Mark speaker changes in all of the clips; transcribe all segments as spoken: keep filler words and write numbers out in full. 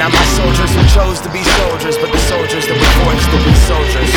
Speaker 1: Not my soldiers who chose to be soldiers, but the soldiers that were forced to be soldiers.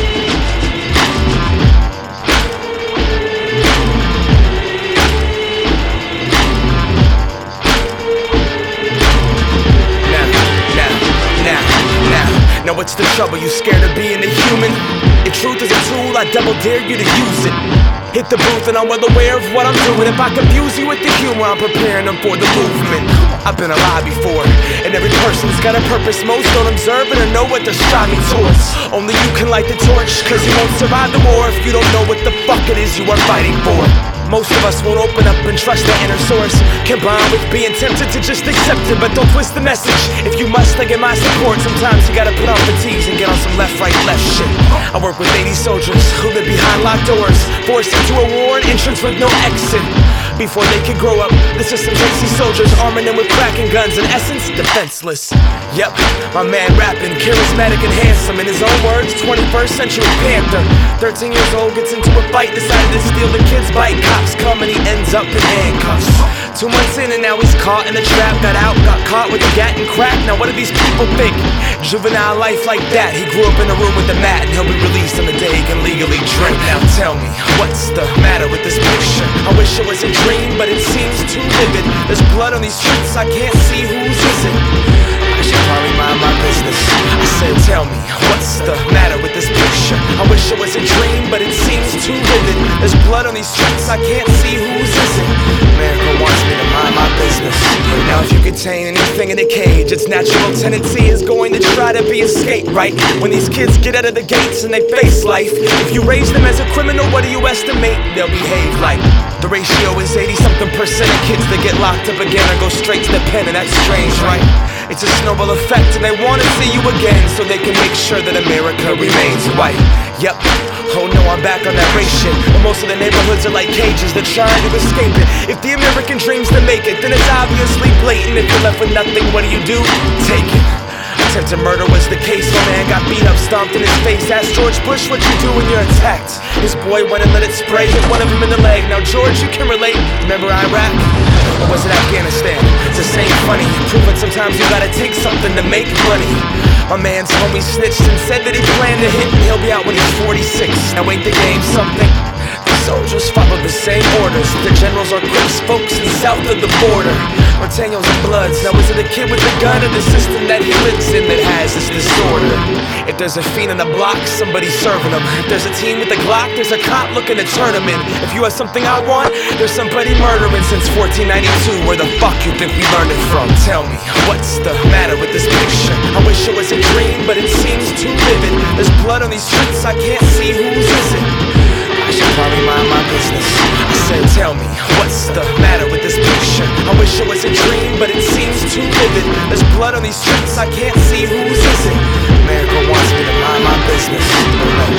Speaker 1: Now what's the trouble? You scared of being a human? If truth is a tool, I double dare you to use it. Hit the booth and I'm well aware of what I'm doing. If I confuse you with the humor, I'm preparing them for the movement. I've been alive before, and every person's got a purpose. Most don't observe it or know what they're striving towards. Only you can light the torch, cause you won't survive the war if you don't know what the fuck it is you are fighting for. Most of us won't open up and trust the inner source, combined with being tempted to just accept it. But don't twist the message. If you must, then get my support. Sometimes you gotta put on fatigues and get on some left, right, left shit. I work with eighty soldiers who live behind locked doors, forced into a war, an entrance with no exit. Before they could grow up, the system takes these soldiers, arming them with crack and guns, in essence, defenseless. Yep, my man rapping, charismatic and handsome. In his own words, twenty-first century panther. Thirteen years old, gets into a fight, decided to steal the kid's bike. Cops come and he ends up in handcuffs. Two months in and now he's caught in a trap. Got out, got caught with a gat and crack. Now what do these people think? Juvenile life like that. He grew up in a room with a mat, and he'll be released on the day he can legally drink. Now tell me, what's the matter with this picture? I wish it was a dream, but it seems too vivid. There's blood on these streets, I can't see whose is it. I should probably mind my business. I said, tell me, what's the matter with this picture? I wish it was a dream, but it seems too vivid. There's blood on these streets, I can't see whose is it. America wants me to mind my business. Now if you contain anything in a cage, its natural tendency is going to try to be escape, right? When these kids get out of the gates and they face life, if you raise them as a criminal, what do you estimate they'll behave like? The ratio is eighty something percent of kids that get locked up again or go straight to the pen, and that's strange, right? It's a snowball effect, and they wanna see you again so they can make sure that America remains white. Yep, oh no, I'm back on that race shit. But most of the neighborhoods are like cages, they're trying to escape it. If the American dream's to make it, then it's obviously blatant. If you're left with nothing, what do you do? Take it. Attempted murder was the case, my man got beat up, stomped in his face. Asked George Bush what you do when you're attacked. His boy went and let it spray, hit one of them in the leg. Now George, you can relate, remember Iraq? Or was it Afghanistan? It's the same funny, proving sometimes you gotta take something to make money. My man's homie snitched and said that he planned to hit, and he'll be out when he's forty-six. Now ain't the game something? The soldiers follow the same orders. The generals are Crips folks in south of the border. Martano's and Bloods. Now is it a kid with a gun or the system that he lives in that has this disorder? If there's a fiend on the block, somebody's serving them. If there's a team with a Glock, there's a cop looking to turn them in. If you have something I want, there's somebody murdering since fourteen ninety-two. Where the fuck you think we learned it from? Tell me, what's the matter with this picture? I wish it was a dream, but it seems too vivid. There's blood on these streets, I can't see whose is it. I should probably mind my business. I said, tell me, what's the matter with this picture? I wish it was a dream, but it seems too vivid. There's blood on these streets, I can't see whose is it. America wants me to mind my business. Oh no.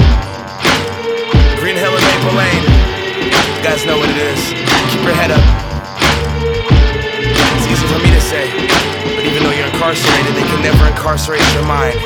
Speaker 1: Green Hill and Maple Lane, you guys know what it is. Keep your head up. It's easy for me to say, but even though you're incarcerated, they can never incarcerate your mind.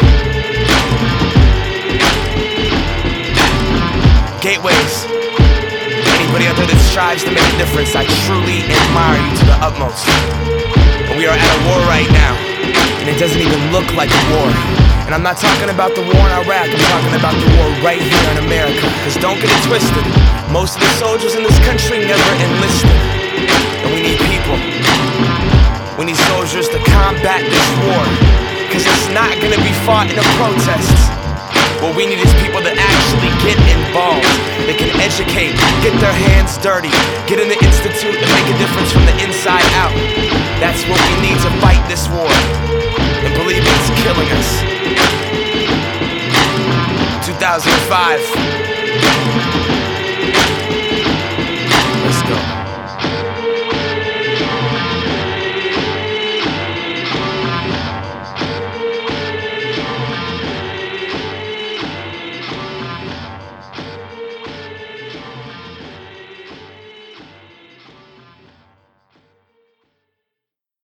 Speaker 1: Gateways, anybody out there that strives to make a difference, I truly admire you to the utmost. And we are at a war right now, and it doesn't even look like a war. And I'm not talking about the war in Iraq, I'm talking about the war right here in America. Cause don't get it twisted, most of the soldiers in this country never enlisted. And we need people, we need soldiers to combat this war. Cause it's not gonna be fought in a protest. What we need is people that actually get involved. They can educate, get their hands dirty, get in the institute and make a difference from the inside out. That's what we need to fight this war. And believe me, it's killing us. two thousand five. Let's go.